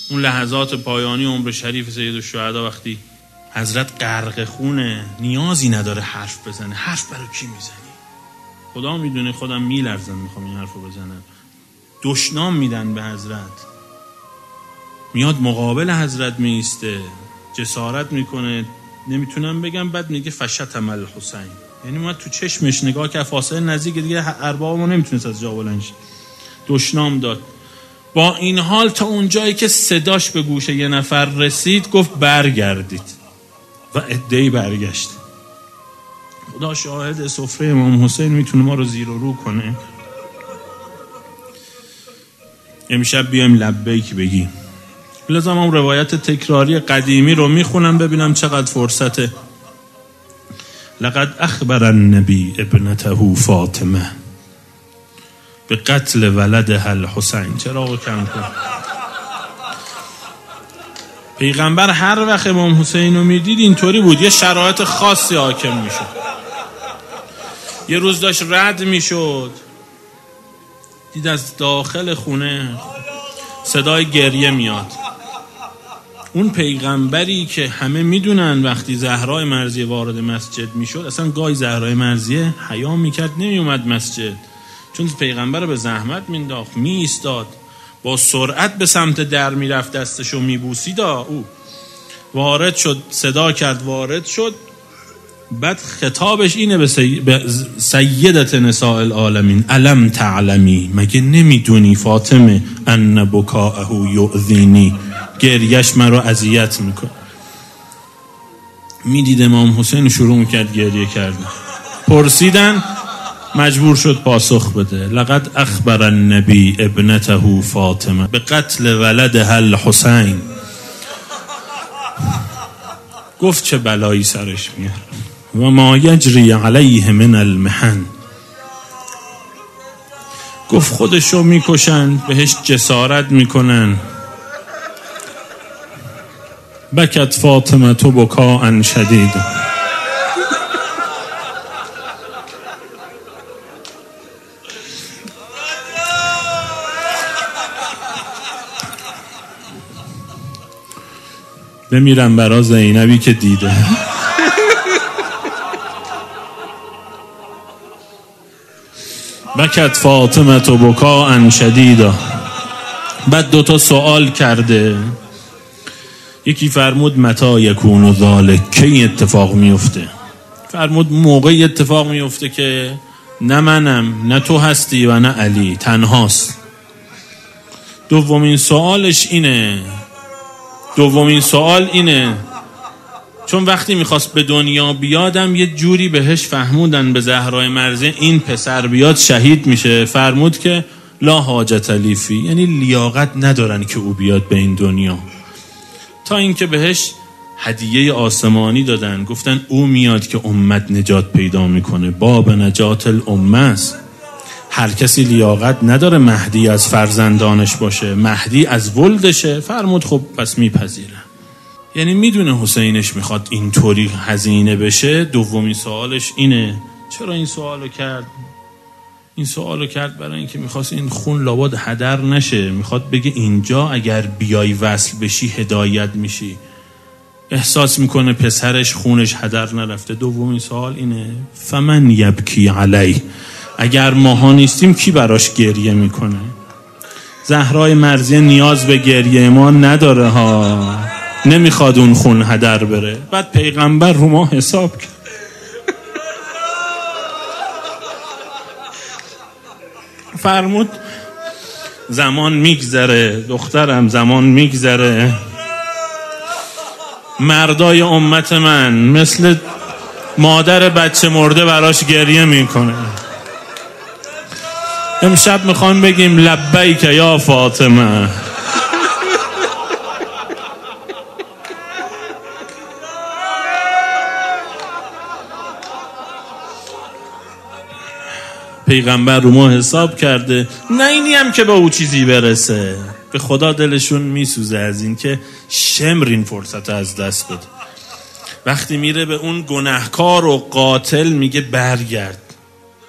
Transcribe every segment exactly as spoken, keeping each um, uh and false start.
اون لحظات پایانی عمر شریف سیدالشهدا وقتی حضرت غرق خونه، نیازی نداره حرف بزنه. حرف برای کی میزنی؟ خدا میدونه، خودم میلرزم میخوام این حرفو بزنم. دشنام میدن به حضرت، میاد مقابل حضرت میسته، جسارت میکنه، نمیتونم بگم، بعد میگه فشتم الحسین، یعنی اومد تو چشمش نگاه که فاصله نزدیک دیگه ارباب ما نمیتونست از جا بلند شه، دشنام داد. با این حال تا اون جایی که صداش به گوش یه نفر رسید گفت برگردید و عده‌ای برگشت. خدا شاهد، سفره امام حسین میتونه ما رو زیر و رو کنه. امشب بیایم لبیک بگیم. لازم هم روایت تکراری قدیمی رو میخونم ببینم چقدر فرصته. لقد اخبر النبی ابنته فاطمه به قتل ولدها الحسین. چرا آقا کم کن؟ پیغمبر هر وقت امام حسین رو میدید اینطوری بود، یه شرایط خاصی حاکم میشد. یه روز داشت رد میشد، دید از داخل خونه صدای گریه میاد. اون پیغمبری که همه میدونن وقتی زهرای مرضیه وارد مسجد میشد، اصلا گاهی زهرای مرضیه حیا میکرد نمیومد مسجد، چون پیغمبر به زحمت مینداخت، میایستاد، با سرعت به سمت در میرفت، دستشو میبوسید. او وارد شد، صدا کرد وارد شد، بعد خطابش اینه به, سی... به سیدت نساء العالمین، الم تعلمی، مگه نمیدونی فاطمه ان بکاءه یؤذینی، گریش من رو اذیت میکنه. میدید امام حسین شروع میکرد گریه کردن، پرسیدن، مجبور شد پاسخ بده. لقد اخبر النبی ابنته فاطمه به قتل ولدها الحسین. گفت چه بلایی سرش میاد و ما یجری علیه من المحن. گفت خودشو میکشن، بهش جسارت میکنن. بکت فاطمه تو بکاء شدید. بمیرم برا زینبی که دیده. بکت فاطمه تو بکاء شدیدا. بعد دوتا سوال کرده، یکی فرمود متی یکون ذالک، کی اتفاق میفته؟ فرمود موقعی اتفاق میفته که نه منم نه تو هستی و نه علی، تنهاست. دومین سوالش اینه دومین سوال اینه چون وقتی میخواست به دنیا بیادم یه جوری بهش فهمودن به زهرای مرضیه این پسر بیاد شهید میشه، فرمود که لا حاجت لی فی، یعنی لیاقت ندارن که او بیاد به این دنیا. تا اینکه بهش هدیه آسمانی دادن، گفتن او میاد که امت نجات پیدا میکنه، باب نجات الامه است. هر کسی لیاقت نداره مهدی از فرزندانش باشه، مهدی از ولدشه. فرمود خب پس میپذیرم. یعنی میدونه حسینش میخواد اینطوری هزینه بشه. دومین سوالش اینه. چرا این سوالو کرد؟ این سوالو کرد برای اینکه میخواست این خون لابد هدر نشه، میخواد بگه اینجا اگر بیای وصل بشی هدایت میشی. احساس میکنه پسرش خونش هدر نرفته. دومین سوال اینه فمن یبکی علی، اگر ماها نیستیم کی براش گریه میکنه؟ زهرای مرضیه نیاز به گریه ما نداره ها، نمیخواد اون خون هدر بره. بعد پیغمبر رو ما حساب کرد. فرمود زمان میگذره دخترم، زمان میگذره، مردای امت من مثل مادر بچه مرده براش گریه میکنه. امشب میخوام بگیم لبیک یا فاطمه. پیغمبر رو ما حساب کرده. نه اینی هم که با او چیزی برسه، به خدا دلشون میسوزه از این که شمر این فرصت از دست بده. وقتی میره به اون گناهکار و قاتل میگه برگرد،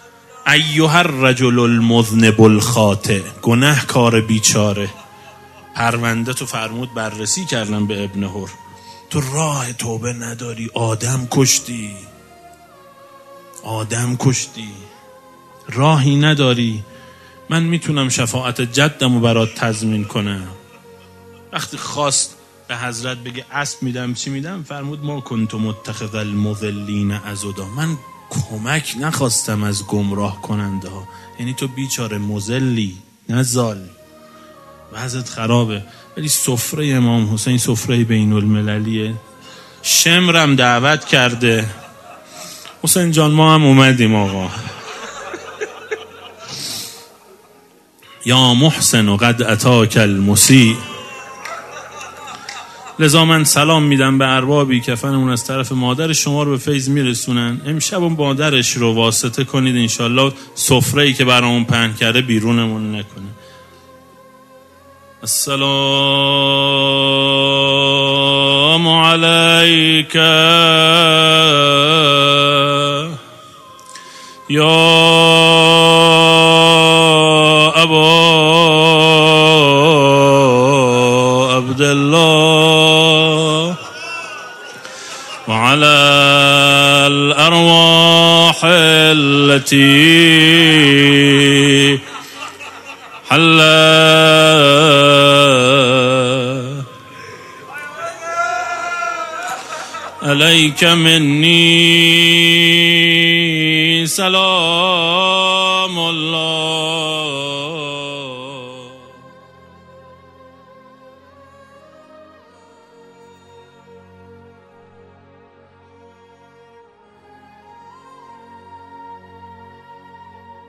ایها الرجل المذنب الخاطئ، گناهکار بیچاره، پرونده تو فرمود بررسی کردن به ابن هر. تو راه توبه نداری، آدم کشتی آدم کشتی راهی نداری. من میتونم شفاعت جدمو برات تضمین کنم. وقتی خواست به حضرت بگه اسب میدم چی میدم، فرمود ما کنت متخذ المضلین عضدا. من کمک نخواستم از گمراه کننده ها. یعنی تو بیچاره مضلی، نه ضال، وضعت خرابه، ولی سفره امام حسین سفره بین المللیه. شمرم دعوت کرده. حسین جان ما هم اومدیم آقا. یا محسن و قد اتاک المسیء. لذا من سلام میدم به اربابی کفنمون از طرف مادر شما رو به فیض میرسونن. امشب اون مادرش رو واسطه کنید انشالله سفره‌ای که برامون پهن کرده بیرونمون نکنه. السلام علیک یا ابا عبدالله وعلى الأرواح التي حلت عليك مني سلام